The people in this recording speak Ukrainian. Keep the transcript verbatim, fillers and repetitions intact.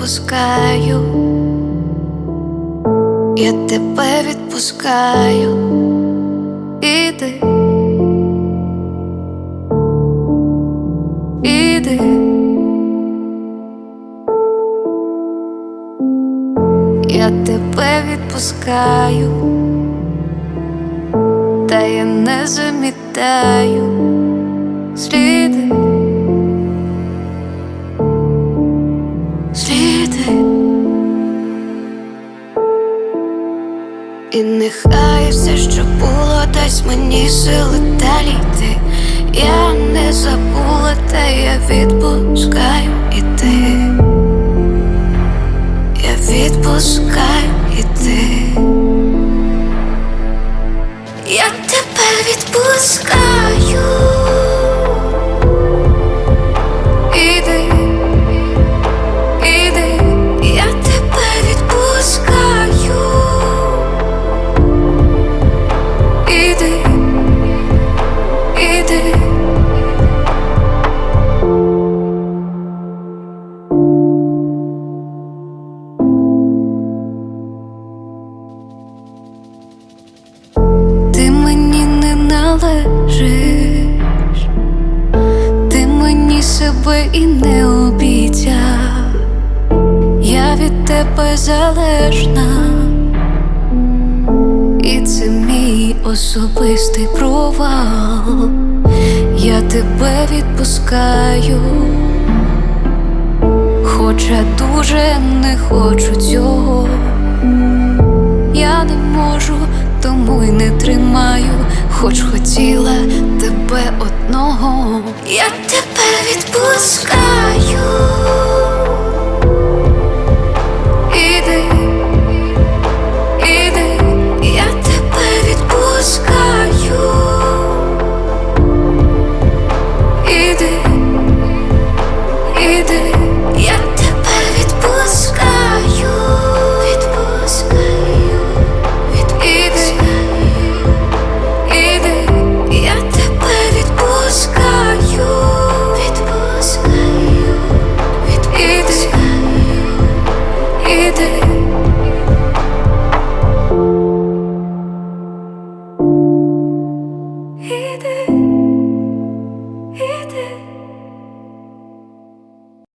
відпускаю, я тебе відпускаю. Іди, іди, я тебе відпускаю, та я не замітаю сліди, сліди. І нехай все, що було, дасть мені сили далі йти. Я не забула, та я відпускаю іти. Я відпускаю іти. Я тебе відпускаю. Іди, іди, я тебе відпускаю. Іди, іди. Ти мені не належиш, ти мені себе і не обіцяв. Я від тебе залежна, і це мій особистий провал. Я тебе відпускаю, хоча дуже не хочу цього. Я не можу, тому й не тримаю, хоч хотіла тебе одного. Я тебе відпускаю.